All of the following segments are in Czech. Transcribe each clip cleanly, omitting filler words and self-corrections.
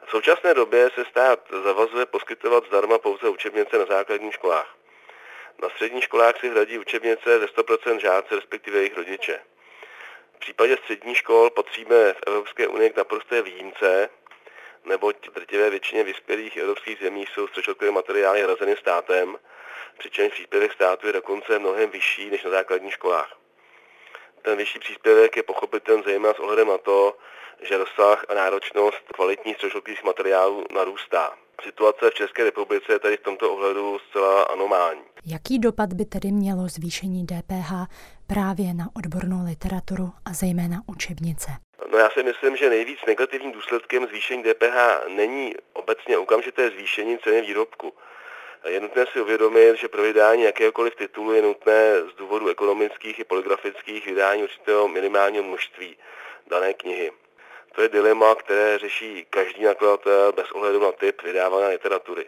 V současné době se stát zavazuje poskytovat zdarma pouze učebnice na základních školách. Na středních školách si hradí učebnice ze 100% žáci, respektive jejich rodiče. V případě středních škol patříme v Evropské unii k naprosté výjimce, neboť v drtivé většině vyspělých evropských zemí jsou středoškolské materiály hrazeny státem, přičemž příspěvek státu je dokonce mnohem vyšší než na základních školách. Ten vyšší příspěvek je pochopitelný zejména s ohledem na to, že rozsah a náročnost kvalitních středoškolských materiálů narůstá. Situace v České republice je tady v tomto ohledu zcela anomální. Jaký dopad by tedy mělo zvýšení DPH právě na odbornou literaturu a zejména učebnice? No já si myslím, že nejvíc negativním důsledkem zvýšení DPH není obecně okamžité zvýšení ceny výrobku. Je nutné si uvědomit, že pro vydání jakéhokoliv titulu je nutné z důvodu ekonomických i poligrafických vydání určitého minimálního množství dané knihy. To je dilema, které řeší každý nakladatel bez ohledu na typ vydávané literatury.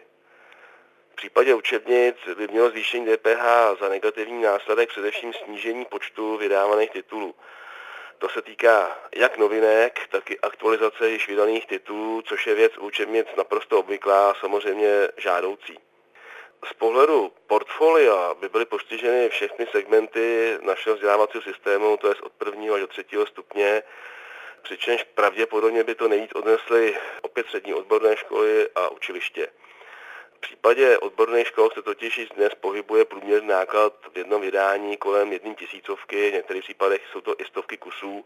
V případě učebnic by mělo zvýšení DPH za negativní následek především snížení počtu vydávaných titulů. To se týká jak novinek, tak i aktualizace již vydaných titulů, což je věc u učebnic naprosto obvyklá a samozřejmě žádoucí. Z pohledu portfolia by byly postiženy všechny segmenty našeho vzdělávacího systému, to je od 1. až do 3. stupně, přičemž pravděpodobně by to nejvíc odnesly opět střední odborné školy a učiliště. V případě odborných škol se totiž již dnes pohybuje průměrný náklad v jednom vydání kolem 1 000, v některých případech jsou to i stovky kusů.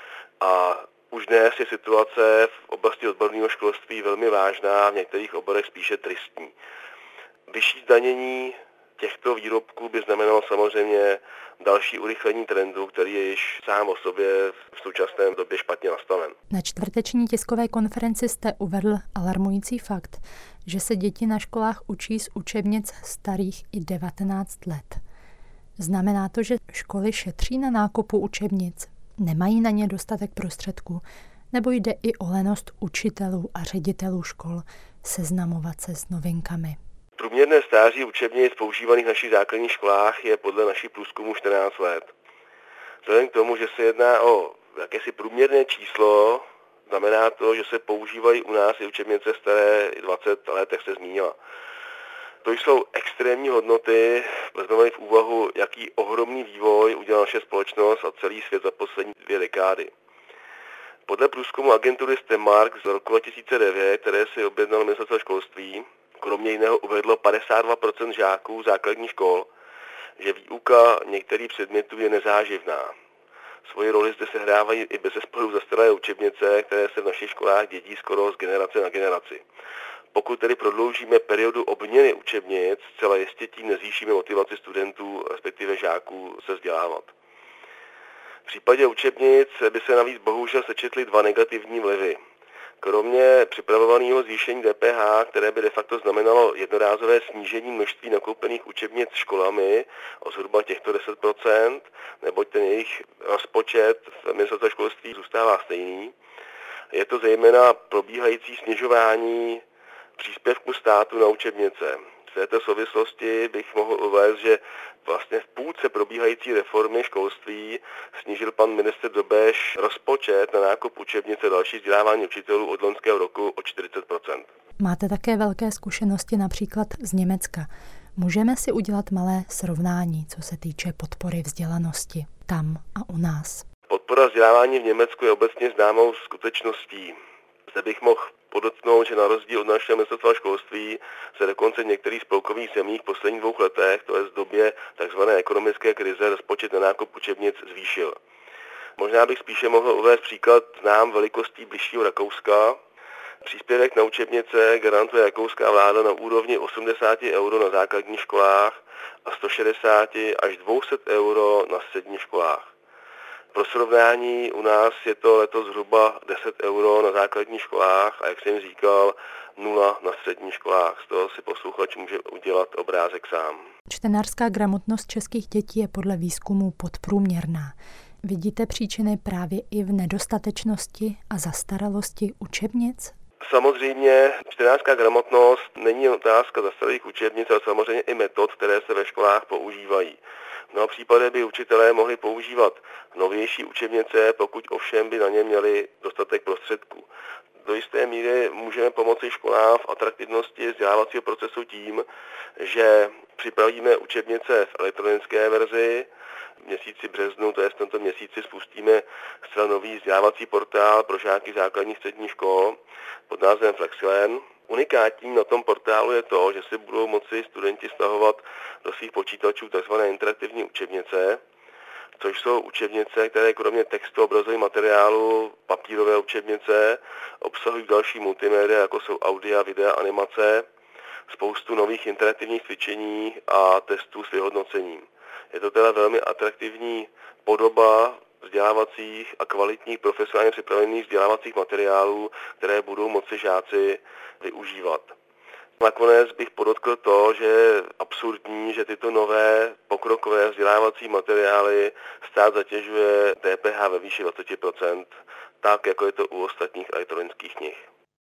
A už dnes je situace v oblasti odborného školství velmi vážná, v některých oborech spíše tristní. Vyšší zdanění těchto výrobků by znamenalo samozřejmě další urychlení trendu, který je již sám o sobě v současné době špatně nastaven. Na čtvrteční tiskové konferenci jste uvedl alarmující fakt, že se děti na školách učí z učebnic starých i 19 let. Znamená to, že školy šetří na nákupu učebnic, nemají na ně dostatek prostředků, nebo jde i o lenost učitelů a ředitelů škol seznamovat se s novinkami? Průměrné stáří učebnic používaných v našich základních školách je podle našich průzkumů 14 let. Vzhledem k tomu, že se jedná o jakési průměrné číslo, znamená to, že se používají u nás i učebnice staré 20 let, jak se zmínila. To jsou extrémní hodnoty, vezmeme v úvahu, jaký ohromný vývoj udělala naše společnost a celý svět za poslední 2 dekády. Podle průzkumu agentury STEMark z roku 2009, které si objednalo ministerstvo školství, kromě jiného uvedlo 52% žáků základních škol, že výuka některých předmětů je nezáživná. Svoji roli zde sehrávají i bezesporu zastaralé učebnice, které se v našich školách dědí skoro z generace na generaci. Pokud tedy prodloužíme periodu obměny učebnic, zcela jistě tím nezvýšíme motivaci studentů, respektive žáků se vzdělávat. V případě učebnic by se navíc bohužel sečetly 2 negativní vlivy. Kromě připravovaného zvýšení DPH, které by de facto znamenalo jednorázové snížení množství nakoupených učebnic školami o zhruba těchto 10%, neboť ten jejich rozpočet v ministerstvu školství zůstává stejný, je to zejména probíhající snižování příspěvku státu na učebnice. V této souvislosti bych mohl uvést, že vlastně v půlce probíhající reformy školství snížil pan ministr Dobeš rozpočet na nákup učebnice a další vzdělávání učitelů od loňského roku o 40%. Máte také velké zkušenosti například z Německa. Můžeme si udělat malé srovnání, co se týče podpory vzdělanosti tam a u nás? Podpora vzdělávání v Německu je obecně známou skutečností. Zde bych mohl podotknout, že na rozdíl od našeho ministerstva školství se dokonce v některých spolkových zemích v posledních 2 letech, to je v době tzv. Ekonomické krize, rozpočet na nákup učebnic zvýšil. Možná bych spíše mohl uvést příklad znám velikostí bližšího Rakouska. Příspěvek na učebnice garantuje rakouská vláda na úrovni 80 € na základních školách a 160 až 200 € na středních školách. Pro srovnání u nás je to letos zhruba 10 € na základních školách a jak jsem říkal, 0 na středních školách. Z toho si posluchač může udělat obrázek sám. Čtenářská gramotnost českých dětí je podle výzkumu podprůměrná. Vidíte příčiny právě i v nedostatečnosti a zastaralosti učebnic? Samozřejmě čtenářská gramotnost není otázka zastaralých učebnic, ale samozřejmě i metod, které se ve školách používají. V mnoha případech by učitelé mohli používat novější učebnice, pokud ovšem by na ně měli dostatek prostředků. Do jisté míry můžeme pomoci atraktivnosti vzdělávacího procesu tím, že připravíme učebnice v elektronické verzi. V měsíci březnu, to je v tomto měsíci, spustíme zcela nový vzdělávací portál pro žáky základních středních škol pod názvem Flexilen. Unikátní na tom portálu je to, že si budou moci studenti stahovat do svých počítačů tzv. Interaktivní učebnice, což jsou učebnice, které kromě textu, obrazových materiálu, papírové učebnice obsahují další multimédia, jako jsou audia, videa, animace, spoustu nových interaktivních cvičení a testů s vyhodnocením. Je to teda velmi atraktivní podoba vzdělávacích a kvalitních profesionálně připravených vzdělávacích materiálů, které budou moci žáci využívat. Nakonec bych podotkl to, že je absurdní, že tyto nové pokrokové vzdělávací materiály stát zatěžuje DPH ve výši 20%, tak jako je to u ostatních elektronických knih.